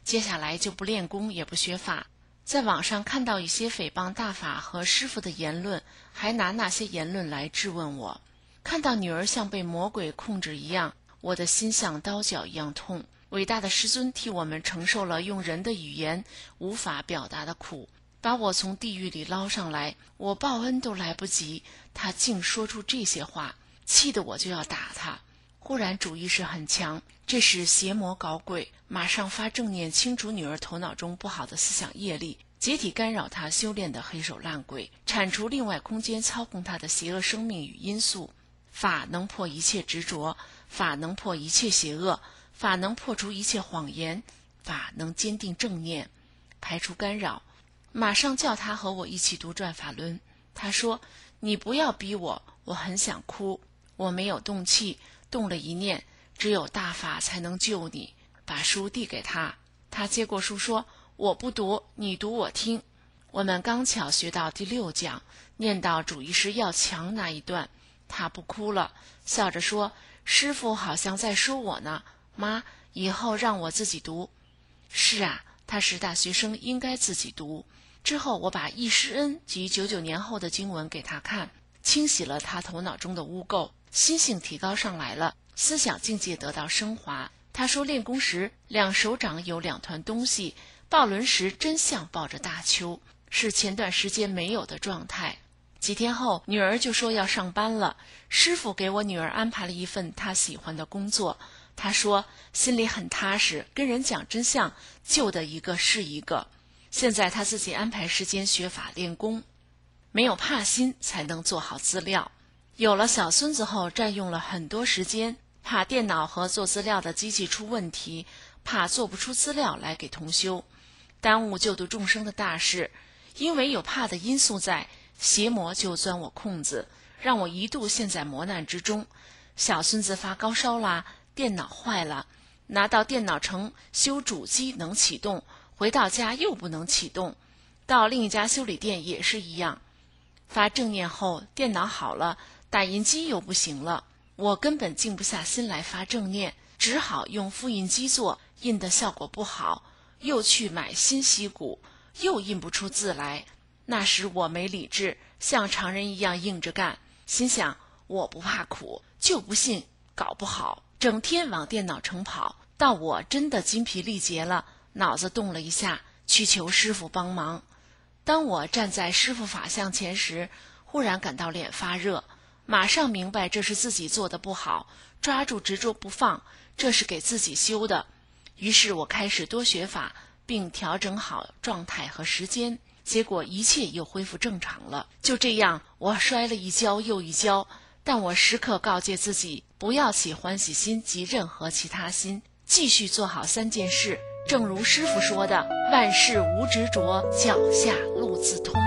接下来就不练功也不学法。在网上看到一些诽谤大法和师父的言论，还拿那些言论来质问我。看到女儿像被魔鬼控制一样，我的心像刀绞一样痛。伟大的师尊替我们承受了用人的语言无法表达的苦，把我从地狱里捞上来，我报恩都来不及，他竟说出这些话，气得我就要打他。忽然主意识很强，这是邪魔搞鬼，马上发正念清除女儿头脑中不好的思想业力，解体干扰她修炼的黑手烂鬼，铲除另外空间操控她的邪恶生命与因素。法能破一切执着，法能破一切邪恶，法能破除一切谎言，法能坚定正念，排除干扰。马上叫他和我一起读转法轮。他说，你不要逼我，我很想哭，我没有动气，动了一念，只有大法才能救你。把书递给他，他接过书说，我不读，你读我听。我们刚巧学到第6讲，念到主意识要强那一段，他不哭了，笑着说，师父好像在说我呢，妈，以后让我自己读。是啊，他是大学生，应该自己读。之后我把易师恩及99年后的经文给他看，清洗了他头脑中的污垢，心性提高上来了，思想境界得到升华。他说练功时两手掌有2团东西，抱轮时真像抱着大丘，是前段时间没有的状态。几天后女儿就说要上班了，师父给我女儿安排了一份她喜欢的工作。她说心里很踏实，跟人讲真相，救的一个是一个。现在她自己安排时间学法练功，没有怕心才能做好资料。有了小孙子后占用了很多时间，怕电脑和做资料的机器出问题，怕做不出资料来给同修，耽误救度众生的大事。因为有怕的因素在，邪魔就钻我空子，让我一度陷在磨难之中。小孙子发高烧啦，电脑坏了，拿到电脑城修主机能启动，回到家又不能启动，到另一家修理店也是一样。发正念后电脑好了，打印机又不行了，我根本静不下心来发正念，只好用复印机做，印的效果不好，又去买新锡鼓，又印不出字来。那时我没理智，像常人一样硬着干，心想我不怕苦，就不信搞不好，整天往电脑城跑，到我真的筋疲力竭了，脑子动了一下，去求师父帮忙。当我站在师父法像前时，忽然感到脸发热，马上明白这是自己做的不好，抓住执着不放，这是给自己修的。于是我开始多学法，并调整好状态和时间，结果一切又恢复正常了。就这样，我摔了一跤又一跤，但我时刻告诫自己，不要起欢喜心及任何其他心，继续做好3件事。正如师父说的，万事无执着，脚下路自通。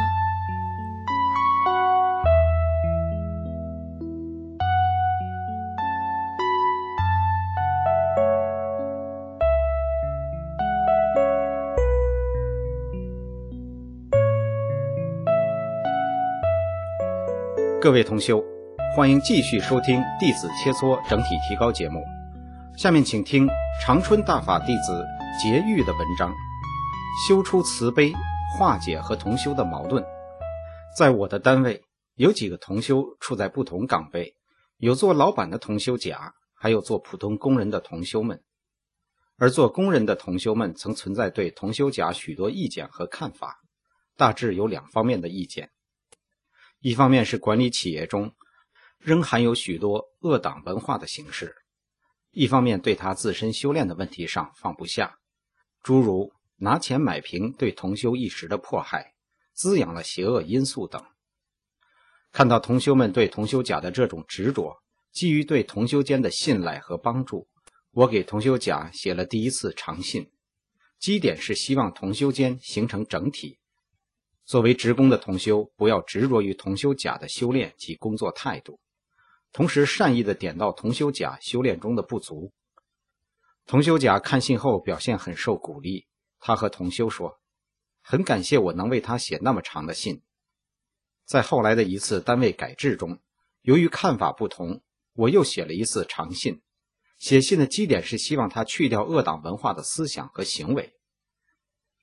各位同修，欢迎继续收听弟子切磋整体提高节目。下面请听长春大法弟子结玉的文章，修出慈悲，化解和同修的矛盾。在我的单位，有几个同修处在不同岗位，有做老板的同修甲，还有做普通工人的同修们。而做工人的同修们曾存在对同修甲许多意见和看法，大致有2方面的意见。一方面是管理企业中仍含有许多恶党文化的形式，一方面对他自身修炼的问题上放不下，诸如拿钱买平对同修一时的迫害，滋养了邪恶因素等。看到同修们对同修甲的这种执着，基于对同修间的信赖和帮助，我给同修甲写了第1次长信，基点是希望同修间形成整体。作为职工的同修，不要执着于同修甲的修炼及工作态度，同时善意地点到同修甲修炼中的不足。同修甲看信后表现很受鼓励，他和同修说，很感谢我能为他写那么长的信。在后来的一次单位改制中，由于看法不同，我又写了1次长信。写信的基点是希望他去掉恶党文化的思想和行为，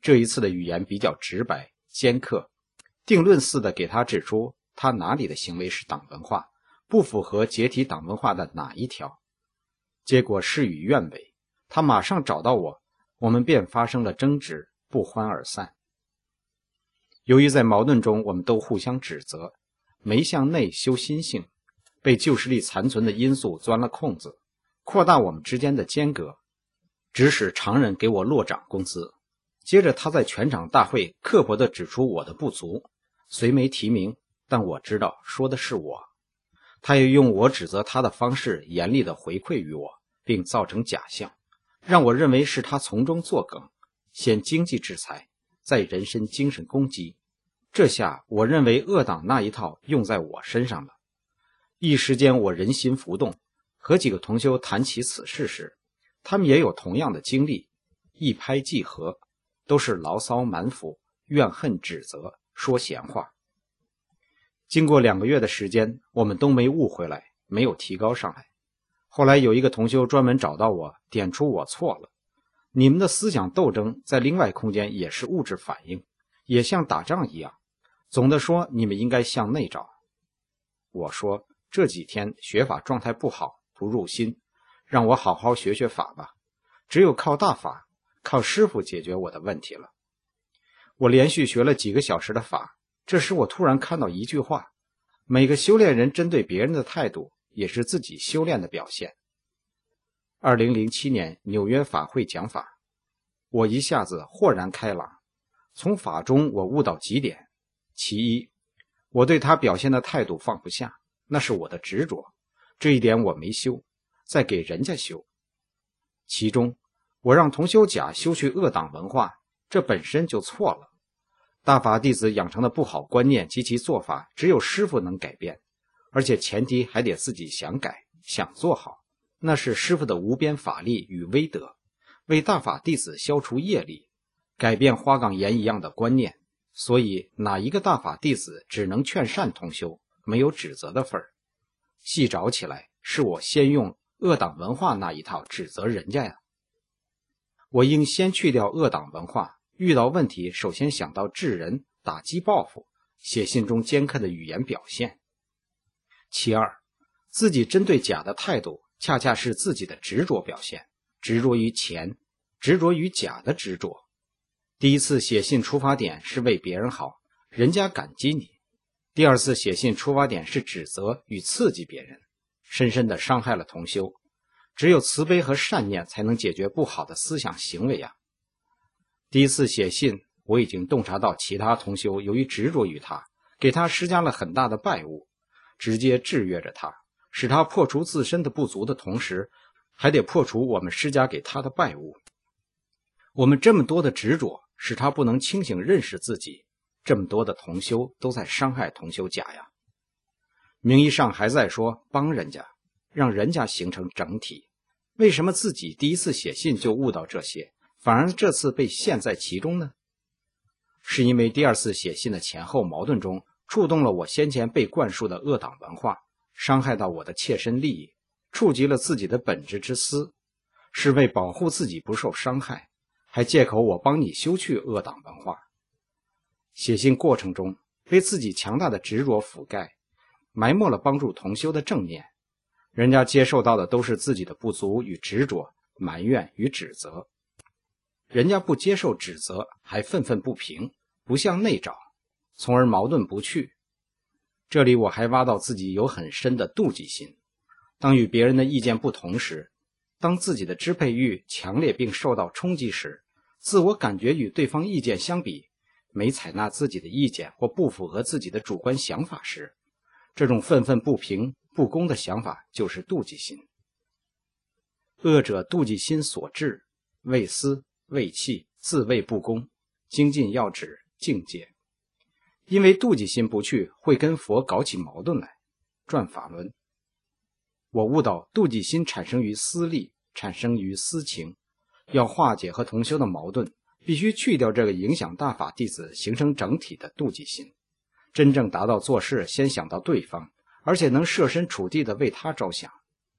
这一次的语言比较直白尖刻，定论似的给他指出他哪里的行为是党文化，不符合解体党文化的哪一条。结果事与愿违，他马上找到我们便发生了争执，不欢而散。由于在矛盾中我们都互相指责，没向内修心性，被旧势力残存的因素钻了空子，扩大我们之间的间隔，指使常人给我落涨工资。接着他在全场大会刻薄地指出我的不足，虽没提名，但我知道说的是我。他也用我指责他的方式严厉地回馈于我，并造成假象，让我认为是他从中作梗，先经济制裁，再人身精神攻击。这下我认为恶党那一套用在我身上了。一时间我人心浮动，和几个同修谈起此事时，他们也有同样的经历，一拍即合，都是牢骚满腹，怨恨指责，说闲话。经过2个月的时间，我们都没悟回来，没有提高上来。后来有一个同修专门找到我，点出我错了，你们的思想斗争在另外空间也是物质反应，也像打仗一样，总的说你们应该向内找。我说这几天学法状态不好，不入心，让我好好学学法吧，只有靠大法，靠师父解决我的问题了。我连续学了几个小时的法，这时我突然看到一句话，每个修炼人针对别人的态度也是自己修炼的表现。2007年纽约法会讲法，我一下子豁然开朗。从法中我悟到几点，其一，我对他表现的态度放不下，那是我的执着，这一点我没修，在给人家修。其中，我让同修甲修去恶党文化，这本身就错了。大法弟子养成的不好观念及其做法，只有师父能改变，而且前提还得自己想改，想做好，那是师父的无边法力与威德，为大法弟子消除业力，改变花岗岩一样的观念。所以哪一个大法弟子只能劝善同修，没有指责的份儿。细找起来，是我先用恶党文化那一套指责人家呀。我应先去掉恶党文化，遇到问题首先想到治人，打击报复，写信中尖刻的语言表现。其二，自己针对甲的态度恰恰是自己的执着表现，执着于钱，执着于甲的执着。第一次写信出发点是为别人好，人家感激你；第二次写信出发点是指责与刺激别人，深深地伤害了同修。只有慈悲和善念才能解决不好的思想行为啊。第一次写信，我已经洞察到其他同修由于执着于他，给他施加了很大的败物，直接制约着他，使他破除自身的不足的同时，还得破除我们施加给他的败物。我们这么多的执着，使他不能清醒认识自己，这么多的同修都在伤害同修甲呀。名义上还在说帮人家，让人家形成整体，为什么自己第一次写信就悟到这些，反而这次被陷在其中呢？是因为第二次写信的前后矛盾中，触动了我先前被灌输的恶党文化，伤害到我的切身利益，触及了自己的本质之私，是为保护自己不受伤害，还借口我帮你修去恶党文化。写信过程中被自己强大的执着覆盖，埋没了帮助同修的正念，人家接受到的都是自己的不足与执着，埋怨与指责。人家不接受指责，还愤愤不平，不向内找，从而矛盾不去。这里我还挖到自己有很深的妒忌心，当与别人的意见不同时，当自己的支配欲强烈并受到冲击时，自我感觉与对方意见相比，没采纳自己的意见或不符合自己的主观想法时，这种愤愤不平、不公的想法就是妒忌心。恶者妒忌心所致，为私、为气、自谓不公，精进要旨、境界。因为妒忌心不去，会跟佛搞起矛盾来，转法轮。我悟到妒忌心产生于私利，产生于私情，要化解和同修的矛盾，必须去掉这个影响大法弟子形成整体的妒忌心，真正达到做事先想到对方，而且能设身处地地为他着想。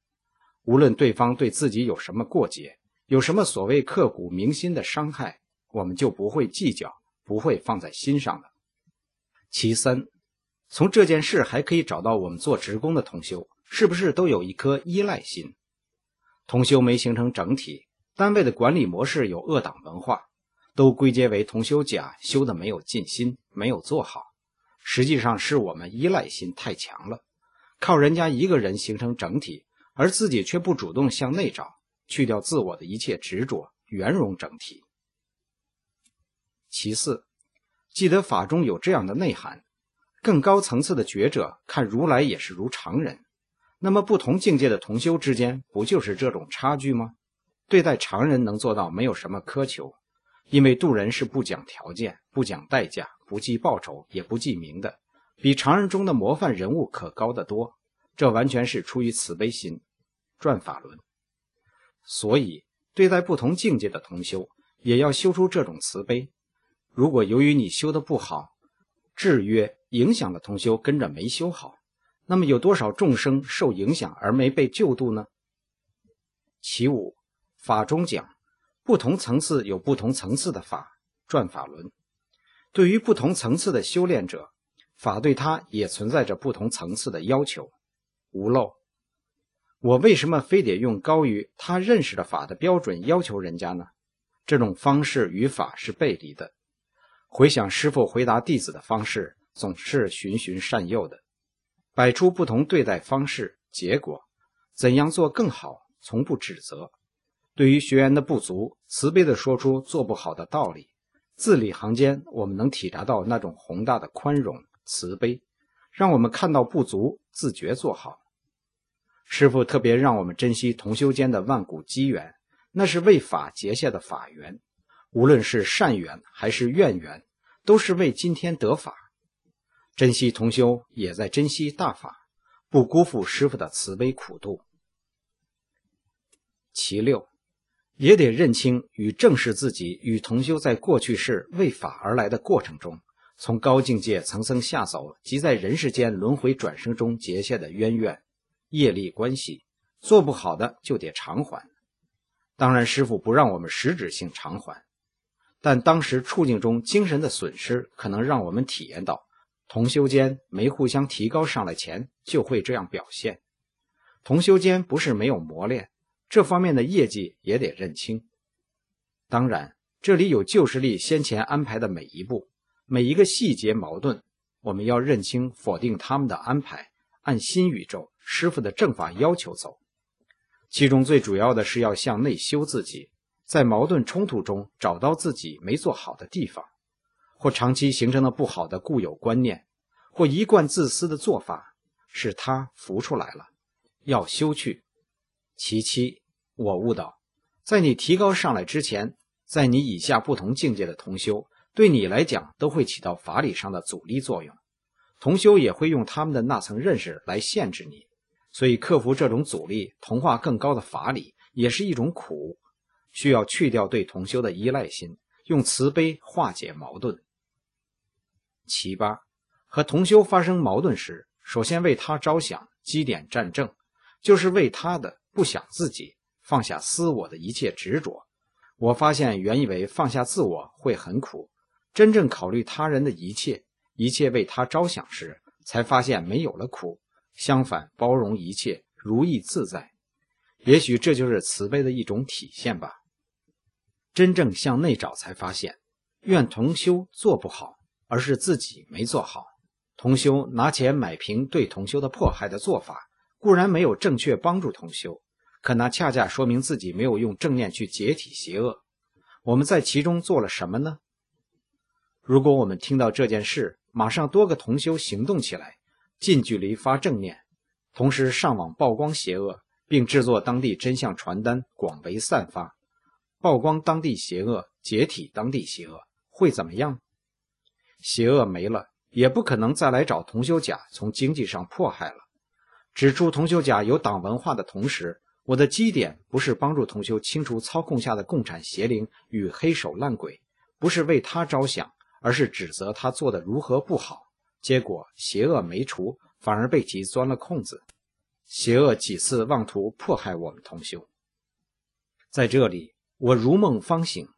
无论对方对自己有什么过节，有什么所谓刻骨铭心的伤害， 我们就不会计较，不会放在心上的。其三，从这件事还可以找到我们做职工的同修是不是都有一颗依赖心。同修没形成整体，单位的管理模式有恶党文化，都归结为同修甲修的没有尽心，没有做好，实际上是我们依赖心太强了，靠人家一个人形成整体，而自己却不主动向内找，去掉自我的一切执着，圆融整体。其四，记得法中有这样的内涵，更高层次的觉者看如来也是如常人，那么不同境界的同修之间不就是这种差距吗？对待常人能做到没有什么苛求，因为度人是不讲条件，不讲代价，不计报酬，也不记名的，比常人中的模范人物可高得多，这完全是出于慈悲心，转法轮。所以对待不同境界的同修也要修出这种慈悲。如果由于你修得不好，制约影响了同修跟着没修好，那么有多少众生受影响而没被救度呢？其五，法中讲不同层次有不同层次的法，转法轮。对于不同层次的修炼者，法对他也存在着不同层次的要求，无漏。我为什么非得用高于他认识的法的标准要求人家呢？这种方式与法是背离的。回想师父回答弟子的方式，总是循循善诱的，摆出不同对待方式，结果怎样做更好，从不指责。对于学员的不足，慈悲地说出做不好的道理，字里行间我们能体察到那种宏大的宽容慈悲，让我们看到不足，自觉做好。师父特别让我们珍惜同修间的万古机缘，那是为法结下的法缘，无论是善缘还是怨缘，都是为今天得法。珍惜同修也在珍惜大法，不辜负师父的慈悲苦度。其六，也得认清与正视自己与同修在过去世为法而来的过程中，从高境界层层下走，及在人世间轮回转生中结下的渊源业力关系，做不好的就得偿还。当然师父不让我们实质性偿还，但当时处境中精神的损失可能让我们体验到，同修间没互相提高上来前就会这样表现。同修间不是没有磨练，这方面的业绩也得认清。当然这里有旧势力先前安排的每一步，每一个细节矛盾，我们要认清否定他们的安排，按新宇宙师父的正法要求走。其中最主要的是要向内修自己，在矛盾冲突中找到自己没做好的地方，或长期形成了不好的固有观念，或一贯自私的做法，是它浮出来了，要修去。其七，我悟到，在你提高上来之前，在你以下不同境界的同修，对你来讲都会起到法理上的阻力作用，同修也会用他们的那层认识来限制你，所以克服这种阻力，同化更高的法理，也是一种苦，需要去掉对同修的依赖心，用慈悲化解矛盾。其八，和同修发生矛盾时，首先为他着想，积点战正，就是为他的，不想自己，放下私我的一切执着。我发现原以为放下自我会很苦，真正考虑他人的一切为他着想时，才发现没有了苦，相反包容一切，如意自在。也许这就是慈悲的一种体现吧。真正向内找才发现，愿同修做不好，而是自己没做好。同修拿钱买平对同修的迫害的做法，固然没有正确帮助同修，可那恰恰说明自己没有用正念去解体邪恶。我们在其中做了什么呢？如果我们听到这件事，马上多个同修行动起来，近距离发正念，同时上网曝光邪恶，并制作当地真相传单，广为散发，曝光当地邪恶，解体当地邪恶，会怎么样？邪恶没了，也不可能再来找同修甲从经济上迫害了。指出同修甲有党文化的同时，我的基点不是帮助同修清除操控下的共产邪灵与黑手烂鬼，不是为他着想，而是指责他做的如何不好，结果邪恶没除，反而被其钻了空子。邪恶几次妄图迫害我们同修。在这里我如梦方醒，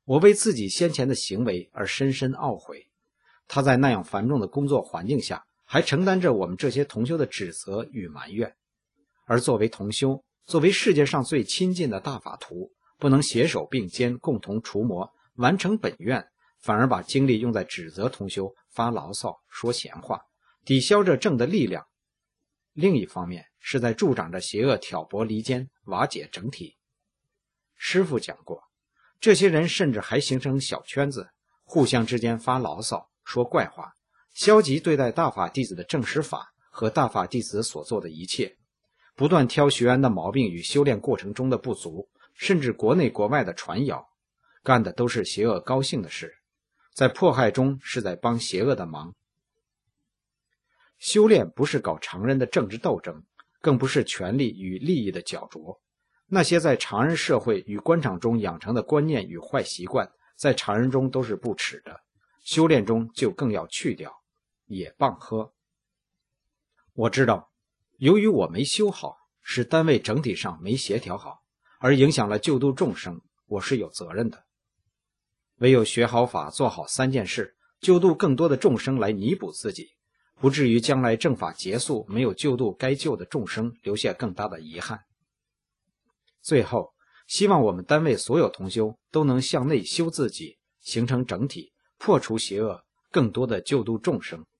我为自己先前的行为而深深懊悔。他在那样繁重的工作环境下，还承担着我们这些同修的指责与埋怨。而作为同修，作为世界上最亲近的大法徒，不能携手并肩共同除魔，完成本愿，反而把精力用在指责同修、发牢骚、说闲话，抵消着正的力量。另一方面，是在助长着邪恶挑拨离间，瓦解整体。师父讲过，这些人甚至还形成小圈子，互相之间发牢骚，说怪话，消极对待大法弟子的正实法和大法弟子所做的一切，不断挑学员的毛病与修炼过程中的不足，甚至国内国外的传谣，干的都是邪恶高兴的事，在迫害中是在帮邪恶的忙。修炼不是搞常人的政治斗争，更不是权力与利益的角逐。那些在常人社会与官场中养成的观念与坏习惯，在常人中都是不耻的，修炼中就更要去掉，也棒喝。我知道，由于我没修好，使单位整体上没协调好，而影响了救度众生，我是有责任的。唯有学好法，做好3件事，救度更多的众生来弥补自己，不至于将来正法结束没有救度该救的众生，留下更大的遗憾。最后，希望我们单位所有同修都能向内修自己，形成整体，破除邪恶，更多的救度众生。